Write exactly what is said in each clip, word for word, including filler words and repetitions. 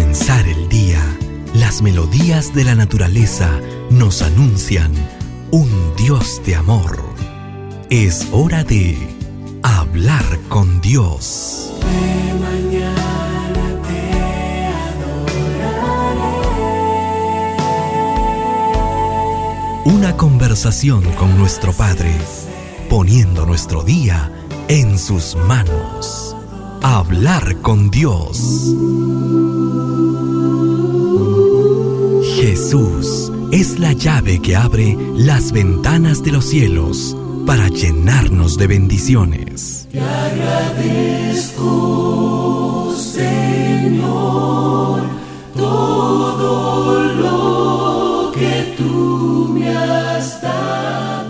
comenzar el día, las melodías de la naturaleza nos anuncian un Dios de amor. Es hora de hablar con Dios. De mañana te adoraré. Una conversación con nuestro Padre, poniendo nuestro día en sus manos. Hablar con Dios. Jesús es la llave que abre las ventanas de los cielos para llenarnos de bendiciones. Te agradezco, Señor, todo lo que tú me has dado.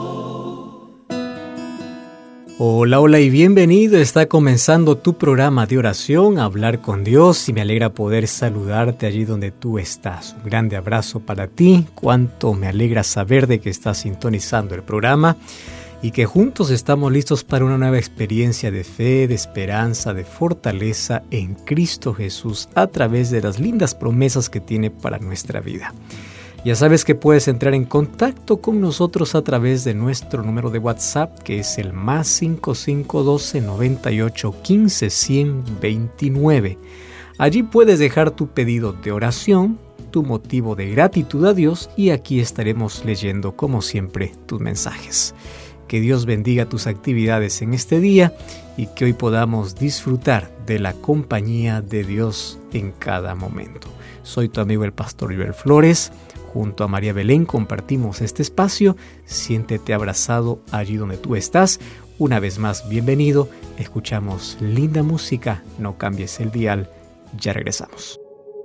Hola, hola y bienvenido. Está comenzando tu programa de oración, Hablar con Dios, y me alegra poder saludarte allí donde tú estás. Un grande abrazo para ti. Cuánto me alegra saber de que estás sintonizando el programa y que juntos estamos listos para una nueva experiencia de fe, de esperanza, de fortaleza en Cristo Jesús a través de las lindas promesas que tiene para nuestra vida. Ya sabes que puedes entrar en contacto con nosotros a través de nuestro número de WhatsApp, que es el más cinco cinco uno dos, noventa y ocho, quince, ciento veintinueve. Allí puedes dejar tu pedido de oración, tu motivo de gratitud a Dios, y aquí estaremos leyendo, como siempre, tus mensajes. Que Dios bendiga tus actividades en este día y que hoy podamos disfrutar de la compañía de Dios en cada momento. Soy tu amigo el pastor Joel Flores. Junto a María Belén compartimos este espacio. Siéntete abrazado allí donde tú estás. Una vez más, bienvenido. Escuchamos linda música. No cambies el dial. Ya regresamos.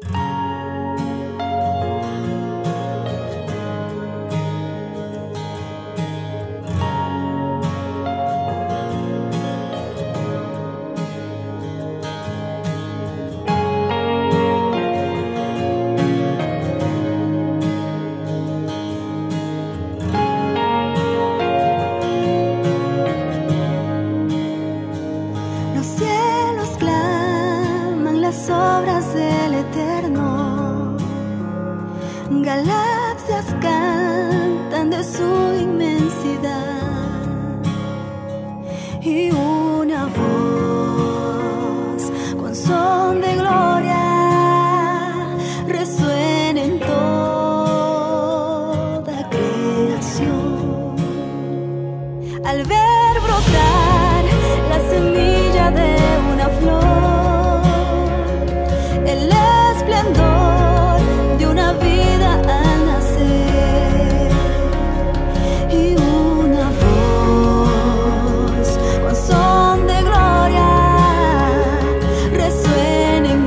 Galaxias cantan de su inmensidad y una voz con son de gloria resuena en toda creación. Al ver brotar la semilla de una flor, el esplendor de una vida al nacer, y una voz con son de gloria resuena en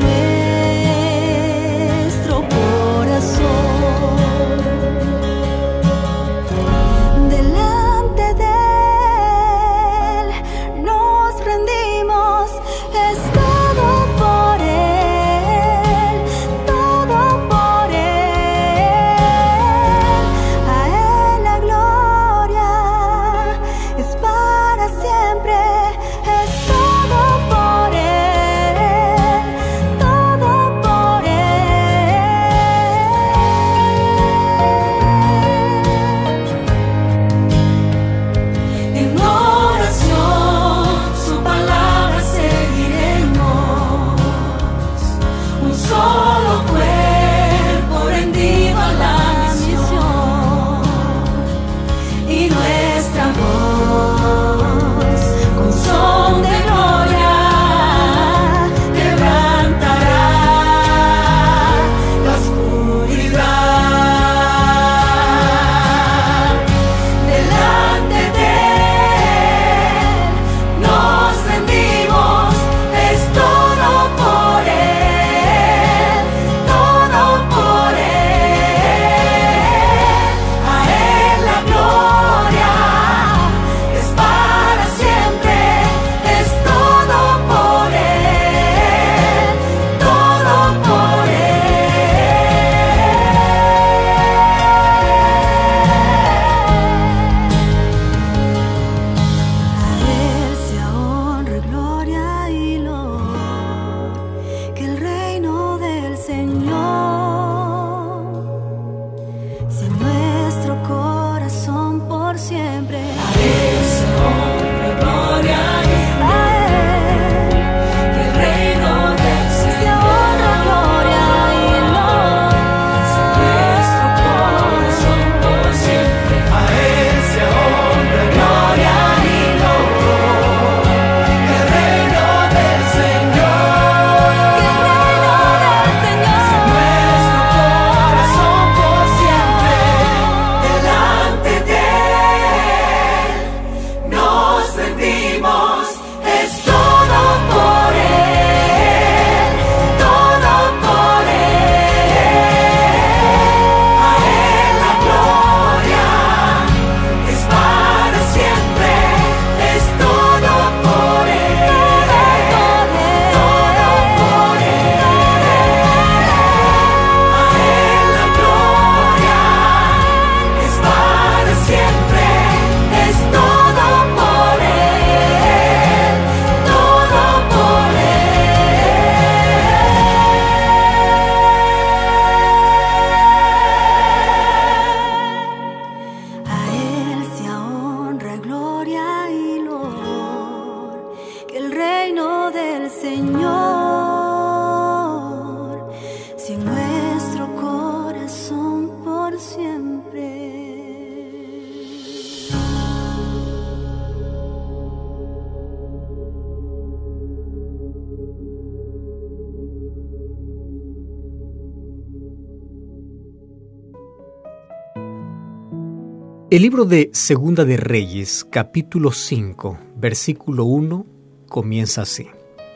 El libro de Segunda de Reyes, capítulo cinco, versículo uno, comienza así.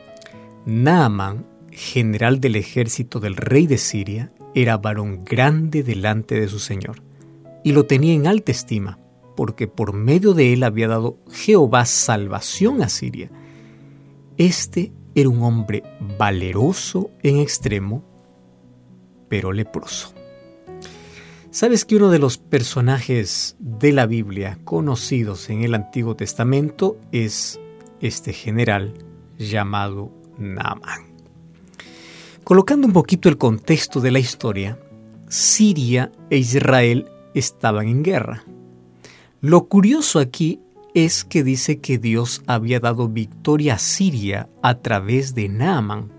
Naamán, general del ejército del rey de Siria, era varón grande delante de su señor, y lo tenía en alta estima, porque por medio de él había dado Jehová salvación a Siria. Este era un hombre valeroso en extremo, pero leproso. ¿Sabes que uno de los personajes de la Biblia conocidos en el Antiguo Testamento es este general llamado Naamán? Colocando un poquito el contexto de la historia, Siria e Israel estaban en guerra. Lo curioso aquí es que dice que Dios había dado victoria a Siria a través de Naamán.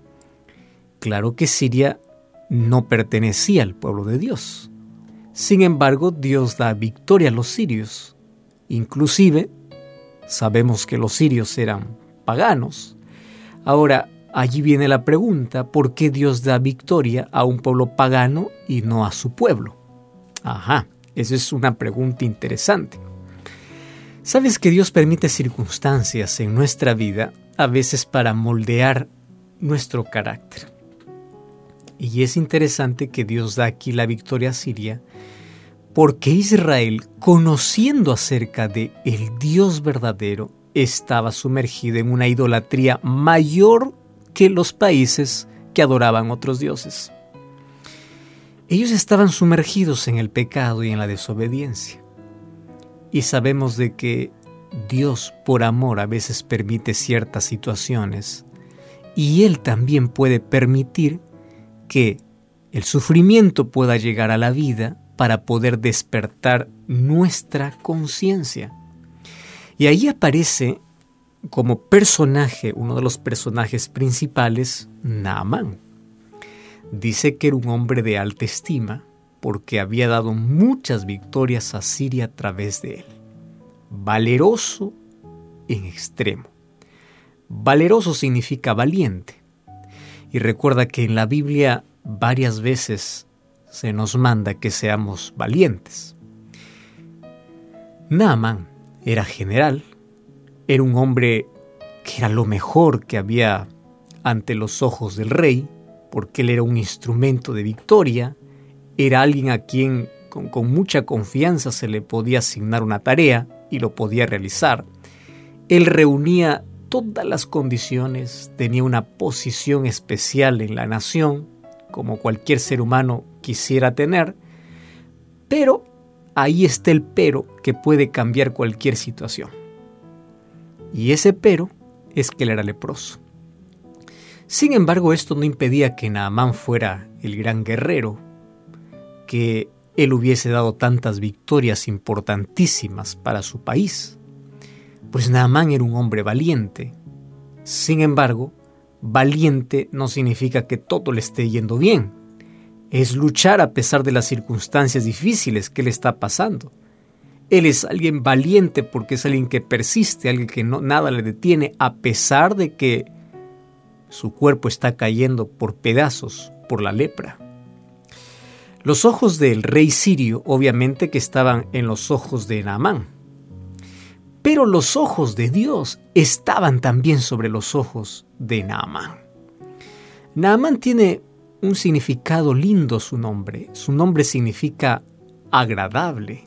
Claro que Siria no pertenecía al pueblo de Dios. Sin embargo, Dios da victoria a los sirios. Inclusive, sabemos que los sirios eran paganos. Ahora, allí viene la pregunta, ¿por qué Dios da victoria a un pueblo pagano y no a su pueblo? Ajá, esa es una pregunta interesante. ¿Sabes que Dios permite circunstancias en nuestra vida a veces para moldear nuestro carácter? Y es interesante que Dios da aquí la victoria a Siria porque Israel, conociendo acerca de el Dios verdadero, estaba sumergido en una idolatría mayor que los países que adoraban otros dioses. Ellos estaban sumergidos en el pecado y en la desobediencia. Y sabemos de que Dios, por amor, a veces permite ciertas situaciones y Él también puede permitir que el sufrimiento pueda llegar a la vida para poder despertar nuestra conciencia. Y ahí aparece como personaje, uno de los personajes principales, Naamán. Dice que era un hombre de alta estima porque había dado muchas victorias a Siria a través de él. Valeroso en extremo. Valeroso significa valiente. Y recuerda que en la Biblia varias veces se nos manda que seamos valientes. Naamán era general, era un hombre que era lo mejor que había ante los ojos del rey, porque él era un instrumento de victoria, era alguien a quien con, con mucha confianza se le podía asignar una tarea y lo podía realizar. Él reunía todas las condiciones, tenía una posición especial en la nación, como cualquier ser humano quisiera tener, pero ahí está el pero que puede cambiar cualquier situación. Y ese pero es que él era leproso. Sin embargo, esto no impedía que Naamán fuera el gran guerrero, que él hubiese dado tantas victorias importantísimas para su país. Pues Naamán era un hombre valiente. Sin embargo, valiente no significa que todo le esté yendo bien. Es luchar a pesar de las circunstancias difíciles que le está pasando. Él es alguien valiente porque es alguien que persiste, alguien que no, nada le detiene, a pesar de que su cuerpo está cayendo por pedazos por la lepra. Los ojos del rey sirio, obviamente que estaban en los ojos de Naamán. Pero los ojos de Dios estaban también sobre los ojos de Naamán. Naamán tiene un significado lindo su nombre. Su nombre significa agradable.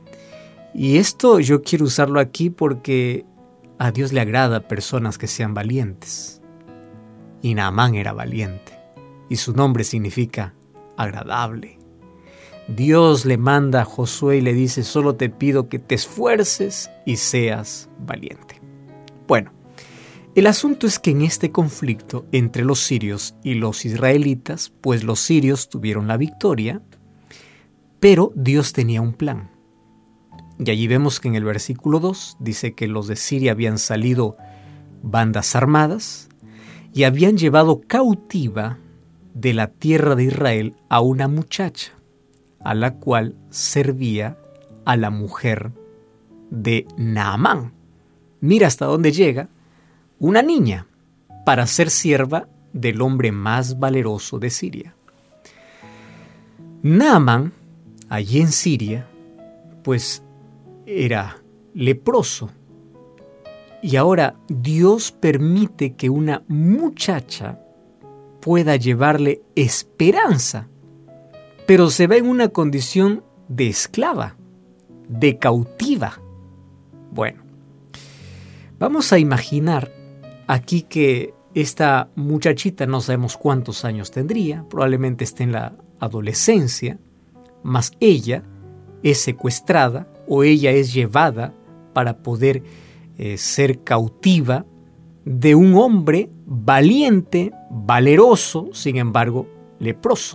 Y esto yo quiero usarlo aquí porque a Dios le agrada personas que sean valientes. Y Naamán era valiente. Y su nombre significa agradable. Dios le manda a Josué y le dice: solo te pido que te esfuerces y seas valiente. Bueno, el asunto es que en este conflicto entre los sirios y los israelitas, pues los sirios tuvieron la victoria, pero Dios tenía un plan. Y allí vemos que en el versículo dos dice que los de Siria habían salido bandas armadas y habían llevado cautiva de la tierra de Israel a una muchacha, a la cual servía a la mujer de Naamán. Mira hasta dónde llega una niña para ser sierva del hombre más valeroso de Siria. Naamán, allí en Siria, pues era leproso. Y ahora Dios permite que una muchacha pueda llevarle esperanza, pero se ve en una condición de esclava, de cautiva. Bueno, vamos a imaginar aquí que esta muchachita, no sabemos cuántos años tendría, probablemente esté en la adolescencia, mas ella es secuestrada o ella es llevada para poder eh, ser cautiva de un hombre valiente, valeroso, sin embargo, leproso.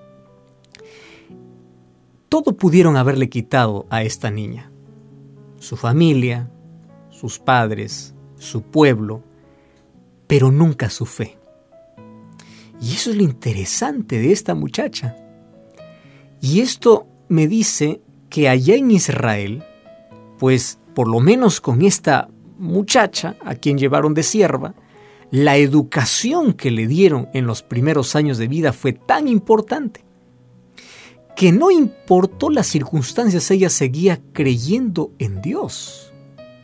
Todo pudieron haberle quitado a esta niña: su familia, sus padres, su pueblo, pero nunca su fe. Y eso es lo interesante de esta muchacha. Y esto me dice que allá en Israel, pues por lo menos con esta muchacha a quien llevaron de sierva, la educación que le dieron en los primeros años de vida fue tan importante que no importó las circunstancias, ella seguía creyendo en Dios.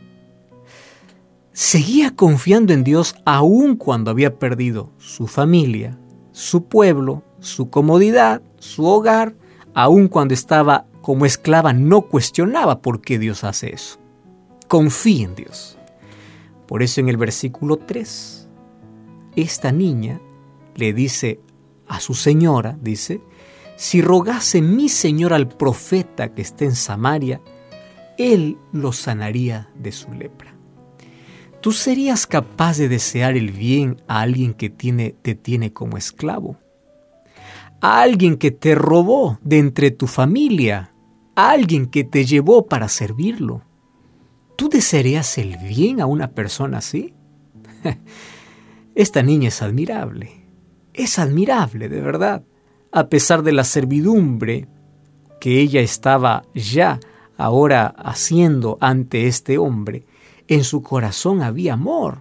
Seguía confiando en Dios aun cuando había perdido su familia, su pueblo, su comodidad, su hogar. Aun cuando estaba como esclava, no cuestionaba por qué Dios hace eso. Confía en Dios. Por eso en el versículo tres, esta niña le dice a su señora, dice: si rogase mi señor al profeta que esté en Samaria, él lo sanaría de su lepra. ¿Tú serías capaz de desear el bien a alguien que tiene, te tiene como esclavo? A alguien que te robó de entre tu familia, a alguien que te llevó para servirlo. ¿Tú desearías el bien a una persona así? Esta niña es admirable, es admirable de verdad. A pesar de la servidumbre que ella estaba ya ahora haciendo ante este hombre, en su corazón había amor.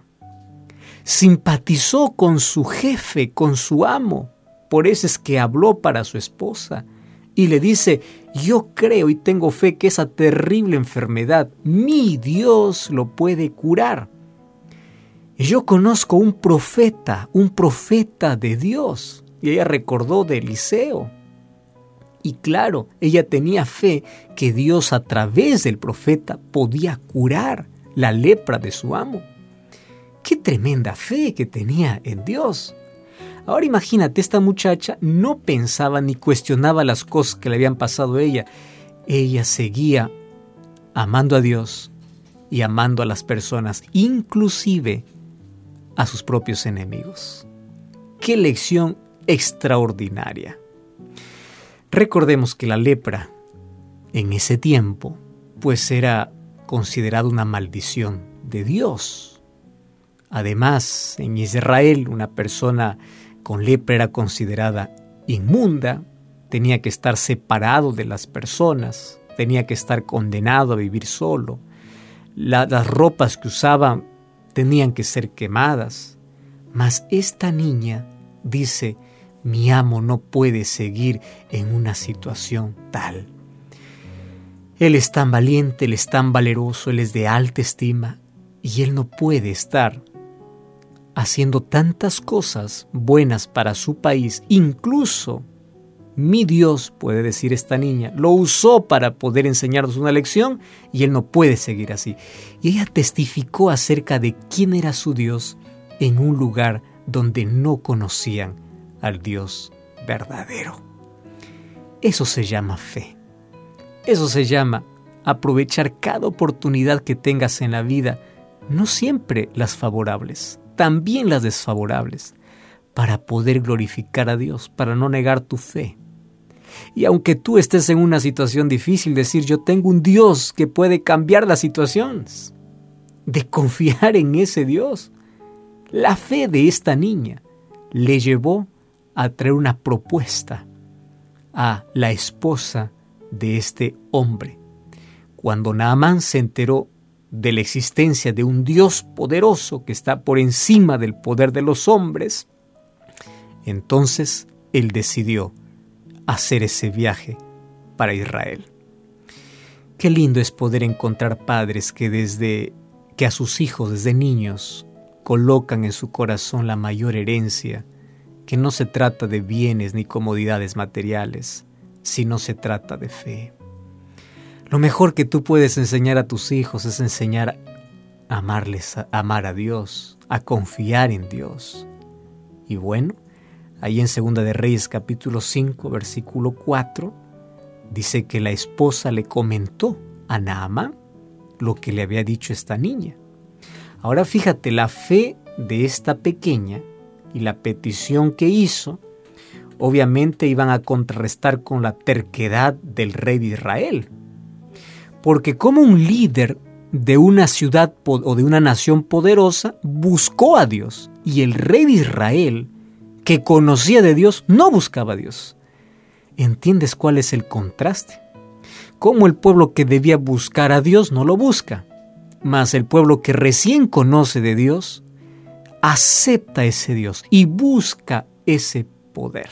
Simpatizó con su jefe, con su amo. Por eso es que habló para su esposa y le dice: yo creo y tengo fe que esa terrible enfermedad, mi Dios lo puede curar. Yo conozco un profeta, un profeta de Dios. Y ella recordó de Eliseo. Y claro, ella tenía fe que Dios a través del profeta podía curar la lepra de su amo. ¡Qué tremenda fe que tenía en Dios! Ahora imagínate, esta muchacha no pensaba ni cuestionaba las cosas que le habían pasado a ella. Ella seguía amando a Dios y amando a las personas, inclusive a sus propios enemigos. ¡Qué lección extraordinaria! Recordemos que la lepra en ese tiempo pues era considerada una maldición de Dios. Además, en Israel una persona con lepra era considerada inmunda, tenía que estar separado de las personas, tenía que estar condenado a vivir solo. La, las ropas que usaba tenían que ser quemadas. Mas esta niña dice: mi amo no puede seguir en una situación tal. Él es tan valiente, él es tan valeroso, él es de alta estima y él no puede estar haciendo tantas cosas buenas para su país. Incluso mi Dios, puede decir esta niña, lo usó para poder enseñarnos una lección y él no puede seguir así. Y ella testificó acerca de quién era su Dios en un lugar donde no conocían al Dios verdadero. Eso se llama fe. Eso se llama aprovechar cada oportunidad que tengas en la vida, no siempre las favorables, también las desfavorables, para poder glorificar a Dios, para no negar tu fe. Y aunque tú estés en una situación difícil, decir: yo tengo un Dios que puede cambiar las situaciones, de confiar en ese Dios. La fe de esta niña le llevó a traer una propuesta a la esposa de este hombre. Cuando Naamán se enteró de la existencia de un Dios poderoso que está por encima del poder de los hombres, entonces él decidió hacer ese viaje para Israel. Qué lindo es poder encontrar padres que desde que a sus hijos desde niños colocan en su corazón la mayor herencia, que no se trata de bienes ni comodidades materiales, sino se trata de fe. Lo mejor que tú puedes enseñar a tus hijos es enseñar a amarles, a amar a Dios, a confiar en Dios. Y bueno, ahí en Segunda de Reyes capítulo cinco, versículo cuatro, dice que la esposa le comentó a Naamán lo que le había dicho esta niña. Ahora fíjate, la fe de esta pequeña y la petición que hizo, obviamente iban a contrarrestar con la terquedad del rey de Israel. Porque como un líder de una ciudad o de una nación poderosa buscó a Dios, y el rey de Israel, que conocía de Dios, no buscaba a Dios. ¿Entiendes cuál es el contraste? Como el pueblo que debía buscar a Dios no lo busca, mas el pueblo que recién conoce de Dios acepta ese Dios y busca ese poder.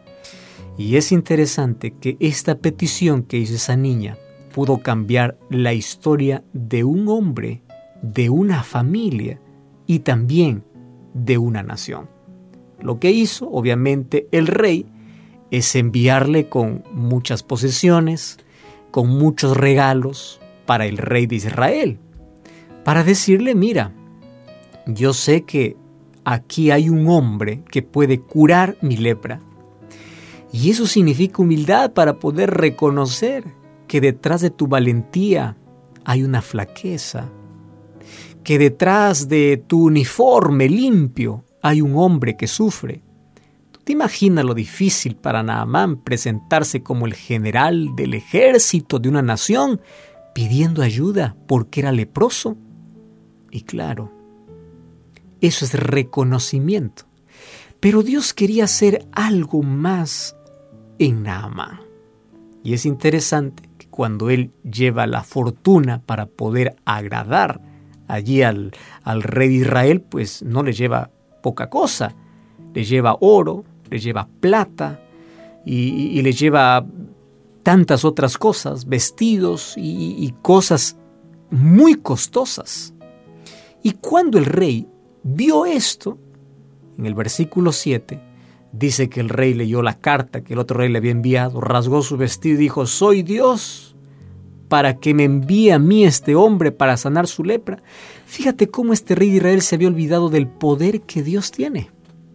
Y es interesante que esta petición que hizo esa niña pudo cambiar la historia de un hombre, de una familia y también de una nación. Lo que hizo, obviamente, el rey es enviarle con muchas posesiones, con muchos regalos para el rey de Israel, para decirle, mira, yo sé que aquí hay un hombre que puede curar mi lepra. Y eso significa humildad para poder reconocer que detrás de tu valentía hay una flaqueza, que detrás de tu uniforme limpio hay un hombre que sufre. ¿Tú te imaginas lo difícil para Naamán presentarse como el general del ejército de una nación pidiendo ayuda porque era leproso? Y claro, eso es reconocimiento. Pero Dios quería hacer algo más en Naamán. Y es interesante que cuando él lleva la fortuna para poder agradar allí al, al rey de Israel, pues no le lleva poca cosa. Le lleva oro, le lleva plata y, y le lleva tantas otras cosas, vestidos y, y cosas muy costosas. Y cuando el rey vio esto, en el versículo siete, dice que el rey leyó la carta que el otro rey le había enviado, rasgó su vestido y dijo, ¿soy Dios para que me envíe a mí este hombre para sanar su lepra? Fíjate cómo este rey de Israel se había olvidado del poder que Dios tiene.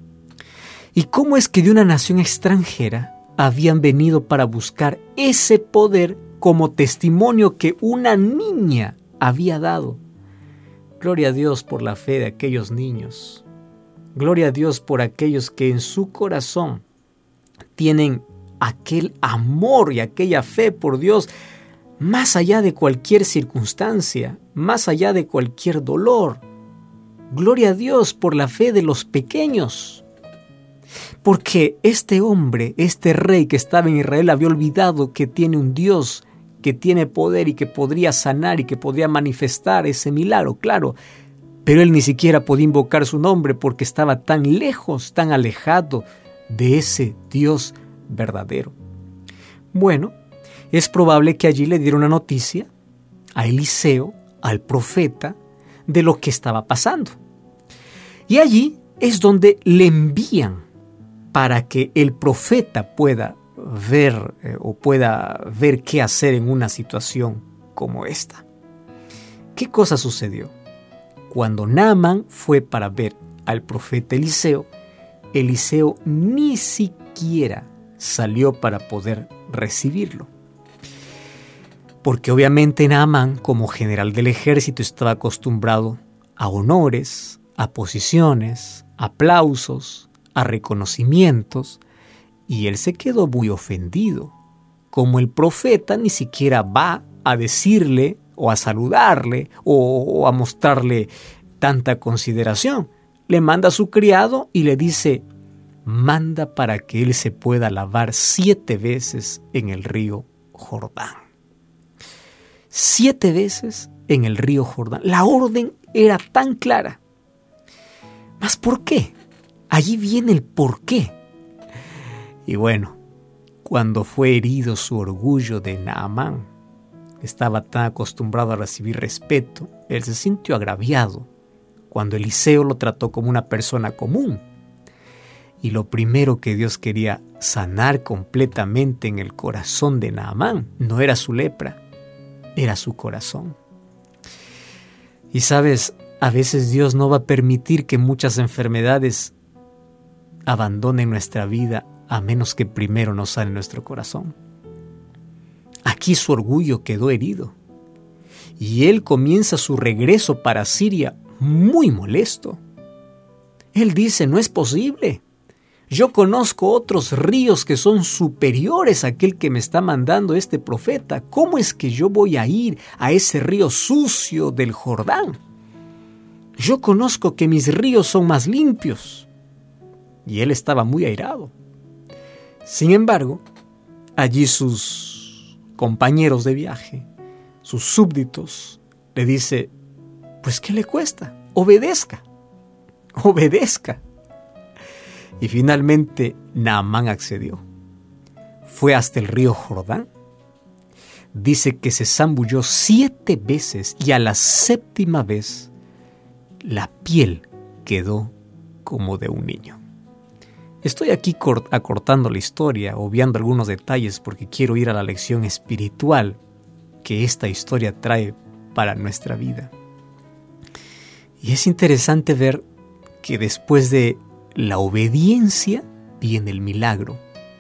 Y cómo es que de una nación extranjera habían venido para buscar ese poder como testimonio que una niña había dado. Gloria a Dios por la fe de aquellos niños. Gloria a Dios por aquellos que en su corazón tienen aquel amor y aquella fe por Dios, más allá de cualquier circunstancia, más allá de cualquier dolor. Gloria a Dios por la fe de los pequeños. Porque este hombre, este rey que estaba en Israel, había olvidado que tiene un Dios que tiene poder y que podría sanar y que podría manifestar ese milagro, claro. Pero él ni siquiera podía invocar su nombre porque estaba tan lejos, tan alejado de ese Dios verdadero. Bueno, es probable que allí le diera una noticia a Eliseo, al profeta, de lo que estaba pasando. Y allí es donde le envían para que el profeta pueda ver eh, o pueda ver qué hacer en una situación como esta. ¿Qué cosa sucedió? Cuando Naamán fue para ver al profeta Eliseo, Eliseo ni siquiera salió para poder recibirlo. Porque obviamente Naamán, como general del ejército, estaba acostumbrado a honores, a posiciones, a aplausos, a reconocimientos, y él se quedó muy ofendido. Como el profeta ni siquiera va a decirle o a saludarle o, o a mostrarle tanta consideración. Le manda a su criado y le dice, manda para que él se pueda lavar siete veces en el río Jordán. Siete veces en el río Jordán. La orden era tan clara. ¿Mas por qué? Allí viene el por qué. Y bueno, cuando fue herido su orgullo de Naamán, estaba tan acostumbrado a recibir respeto, él se sintió agraviado cuando Eliseo lo trató como una persona común. Y lo primero que Dios quería sanar completamente en el corazón de Naamán no era su lepra, era su corazón. Y sabes, a veces Dios no va a permitir que muchas enfermedades abandonen nuestra vida a menos que primero nos sane nuestro corazón. Aquí su orgullo quedó herido y él comienza su regreso para Siria muy molesto. Él dice, no es posible. Yo conozco otros ríos que son superiores a aquel que me está mandando este profeta. ¿Cómo es que yo voy a ir a ese río sucio del Jordán? Yo conozco que mis ríos son más limpios. Y él estaba muy airado. Sin embargo, allí sus compañeros de viaje, sus súbditos, le dice, pues ¿qué le cuesta? Obedezca, obedezca. Y finalmente Naamán accedió. Fue hasta el río Jordán. Dice que se zambulló siete veces y a la séptima vez la piel quedó como de un niño. Estoy aquí acortando la historia, obviando algunos detalles porque quiero ir a la lección espiritual que esta historia trae para nuestra vida. Y es interesante ver que después de la obediencia viene el milagro.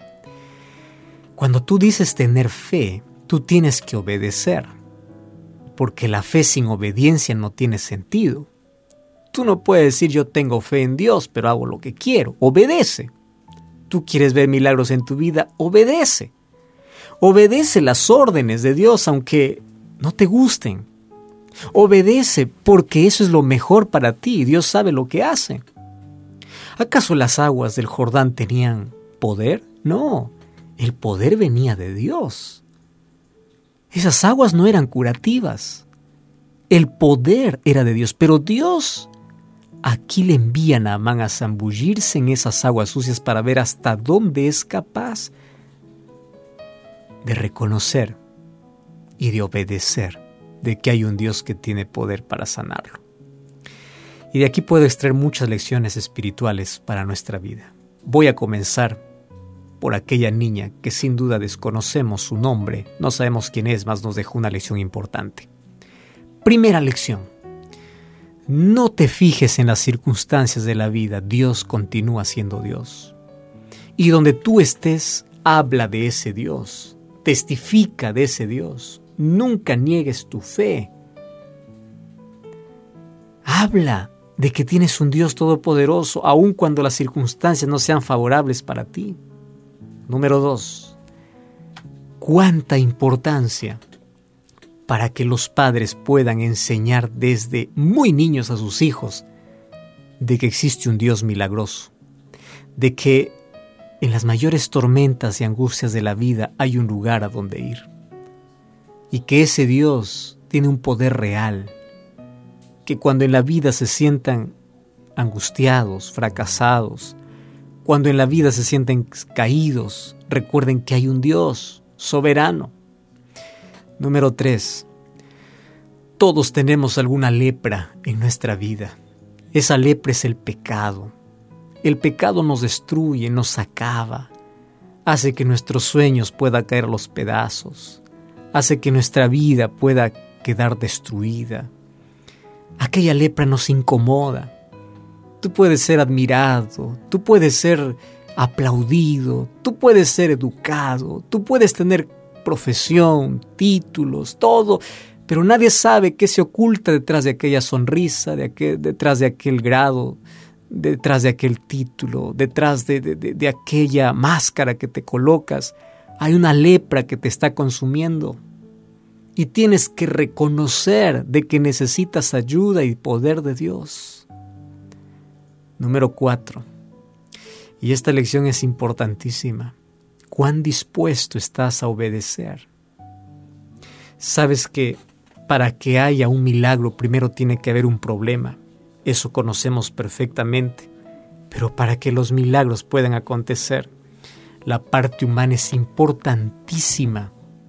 Cuando tú dices tener fe, tú tienes que obedecer, porque la fe sin obediencia no tiene sentido. Tú no puedes decir yo tengo fe en Dios, pero hago lo que quiero. Obedece. Tú quieres ver milagros en tu vida, obedece. Obedece las órdenes de Dios aunque no te gusten. Obedece porque eso es lo mejor para ti. Dios sabe lo que hace. ¿Acaso las aguas del Jordán tenían poder? No, el poder venía de Dios. Esas aguas no eran curativas. El poder era de Dios, pero Dios aquí le envía a Naamán a zambullirse en esas aguas sucias para ver hasta dónde es capaz de reconocer y de obedecer de que hay un Dios que tiene poder para sanarlo. Y de aquí puedo extraer muchas lecciones espirituales para nuestra vida. Voy a comenzar por aquella niña que sin duda desconocemos su nombre, no sabemos quién es, mas nos dejó una lección importante. Primera lección: no te fijes en las circunstancias de la vida, Dios continúa siendo Dios. Y donde tú estés, habla de ese Dios, testifica de ese Dios, nunca niegues tu fe. Habla de que tienes un Dios todopoderoso, aun cuando las circunstancias no sean favorables para ti. Número dos, cuánta importancia para que los padres puedan enseñar desde muy niños a sus hijos de que existe un Dios milagroso, de que en las mayores tormentas y angustias de la vida hay un lugar a donde ir, y que ese Dios tiene un poder real, que cuando en la vida se sientan angustiados, fracasados, cuando en la vida se sienten caídos, recuerden que hay un Dios soberano. Número tres, todos tenemos alguna lepra en nuestra vida. Esa lepra es el pecado. El pecado nos destruye, nos acaba, hace que nuestros sueños puedan caer a los pedazos, hace que nuestra vida pueda quedar destruida. Aquella lepra nos incomoda. Tú puedes ser admirado, tú puedes ser aplaudido, tú puedes ser educado, tú puedes tener profesión, títulos, todo, pero nadie sabe qué se oculta detrás de aquella sonrisa, de aquel, detrás de aquel grado, detrás de aquel título, detrás de, de, de, de aquella máscara que te colocas. Hay una lepra que te está consumiendo. Y tienes que reconocer de que necesitas ayuda y poder de Dios. Número cuatro. Y esta lección es importantísima. ¿Cuán dispuesto estás a obedecer? Sabes que para que haya un milagro primero tiene que haber un problema. Eso conocemos perfectamente. Pero para que los milagros puedan acontecer, la parte humana es importantísima.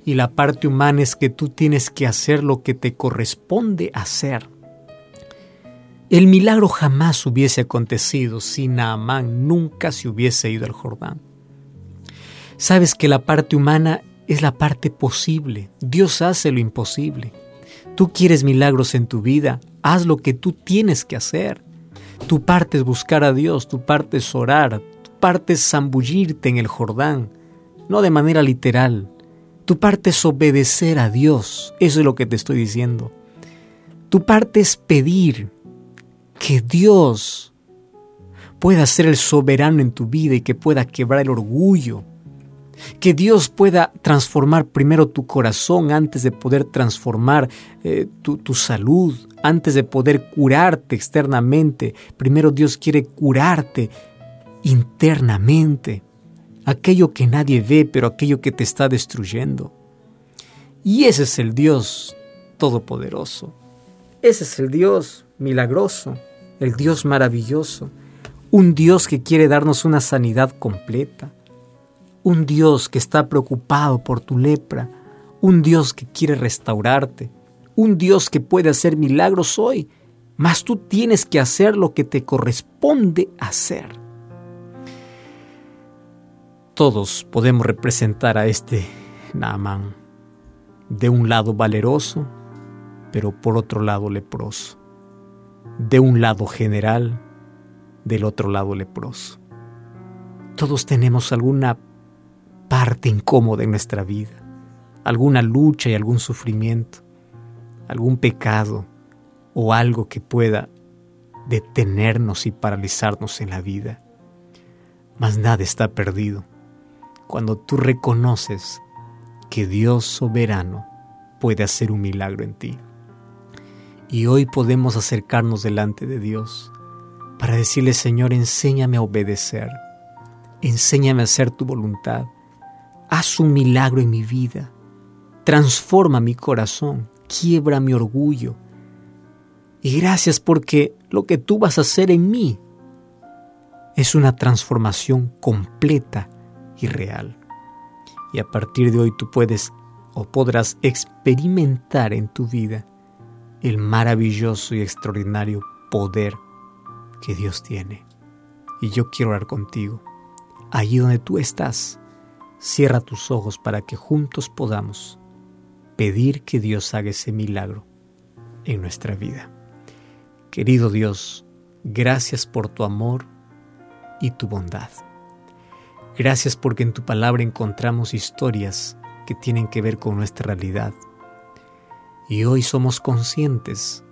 Y la parte humana es que tú tienes que hacer lo que te corresponde hacer. El milagro jamás hubiese acontecido si Naamán nunca se hubiese ido al Jordán. Sabes que la parte humana es la parte posible. Dios hace lo imposible. Tú quieres milagros en tu vida, haz lo que tú tienes que hacer. Tu parte es buscar a Dios, tu parte es orar, tu parte es zambullirte en el Jordán, no de manera literal. Tu parte es obedecer a Dios, eso es lo que te estoy diciendo. Tu parte es pedir que Dios pueda ser el soberano en tu vida y que pueda quebrar el orgullo. Que Dios pueda transformar primero tu corazón antes de poder transformar eh, tu, tu salud, antes de poder curarte externamente. Primero Dios quiere curarte internamente. Aquello que nadie ve, pero aquello que te está destruyendo. Y ese es el Dios todopoderoso. Ese es el Dios milagroso, el Dios maravilloso. Un Dios que quiere darnos una sanidad completa. Un Dios que está preocupado por tu lepra. Un Dios que quiere restaurarte. Un Dios que puede hacer milagros hoy. Mas tú tienes que hacer lo que te corresponde hacer. Todos podemos representar a este Naamán. De un lado valeroso, pero por otro lado leproso. De un lado general, del otro lado leproso. Todos tenemos alguna parte incómoda en nuestra vida, alguna lucha y algún sufrimiento, algún pecado o algo que pueda detenernos y paralizarnos en la vida. Mas nada está perdido cuando tú reconoces que Dios soberano puede hacer un milagro en ti. Y hoy podemos acercarnos delante de Dios para decirle: Señor, enséñame a obedecer, enséñame a hacer tu voluntad. Haz un milagro en mi vida, transforma mi corazón, quiebra mi orgullo. Y gracias porque lo que tú vas a hacer en mí es una transformación completa y real. Y a partir de hoy tú puedes o podrás experimentar en tu vida el maravilloso y extraordinario poder que Dios tiene. Y yo quiero orar contigo. Allí donde tú estás, cierra tus ojos para que juntos podamos pedir que Dios haga ese milagro en nuestra vida. Querido Dios, gracias por tu amor y tu bondad. Gracias porque en tu palabra encontramos historias que tienen que ver con nuestra realidad. Y hoy somos conscientes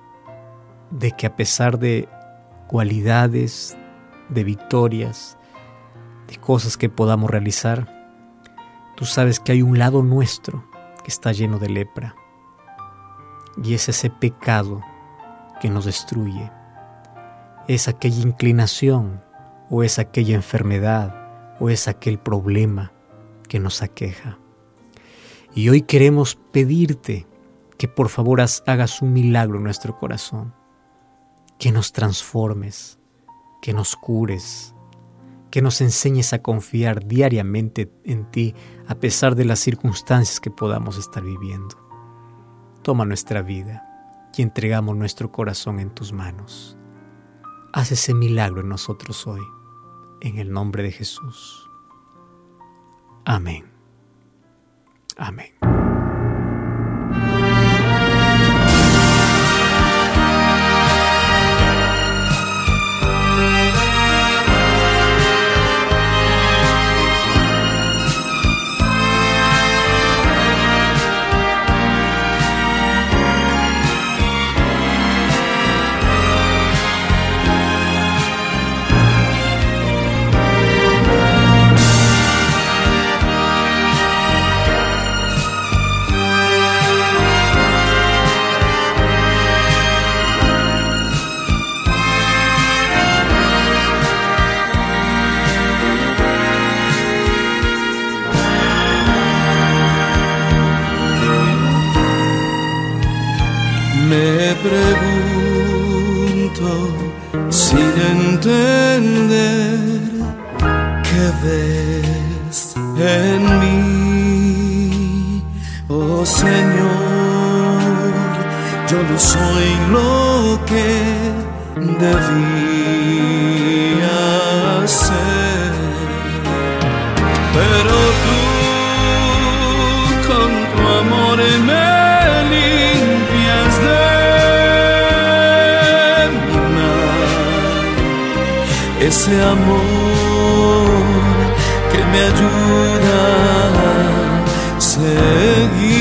de que a pesar de cualidades, de victorias, de cosas que podamos realizar, tú sabes que hay un lado nuestro que está lleno de lepra. Y es ese pecado que nos destruye. Es aquella inclinación, o es aquella enfermedad, o es aquel problema que nos aqueja. Y hoy queremos pedirte que por favor hagas un milagro en nuestro corazón, que nos transformes, que nos cures, que nos enseñes a confiar diariamente en ti a pesar de las circunstancias que podamos estar viviendo. Toma nuestra vida y entregamos nuestro corazón en tus manos. Haz ese milagro en nosotros hoy, en el nombre de Jesús. Amén. Amén. Me pregunto sin entender qué ves en mí, Señor, yo no soy lo que debía ser, pero tú con tu amor me limpias de mi mal, ese amor que me ayuda a seguir.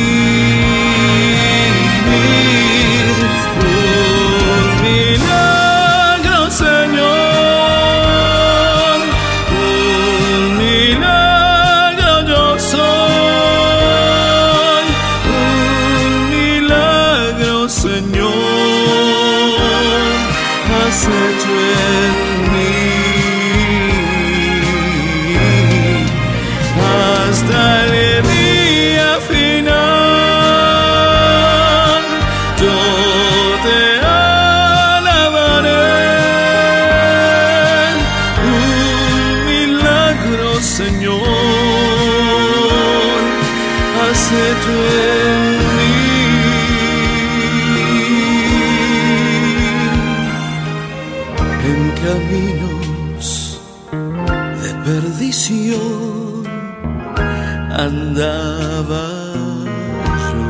Andaba yo,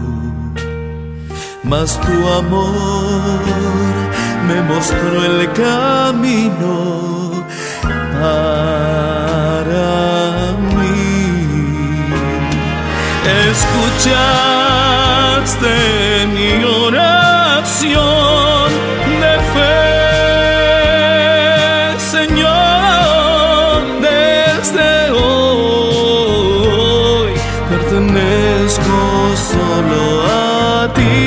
mas tu amor me mostró el camino para mí. Escuchaste mi oración de fe, Señor, desde hoy pertenezco solo a ti.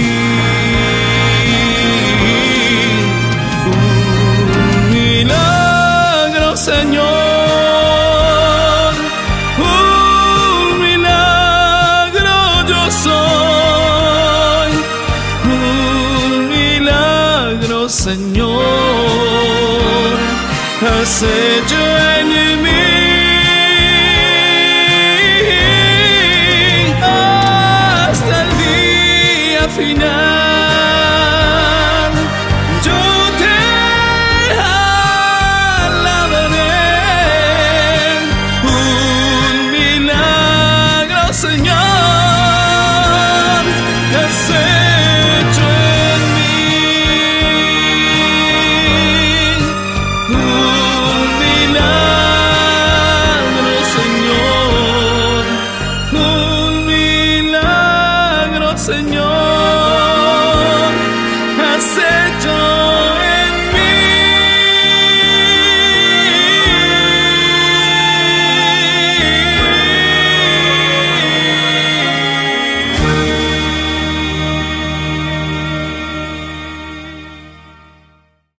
Un milagro, Señor, un milagro yo soy, un milagro, Señor, has hecho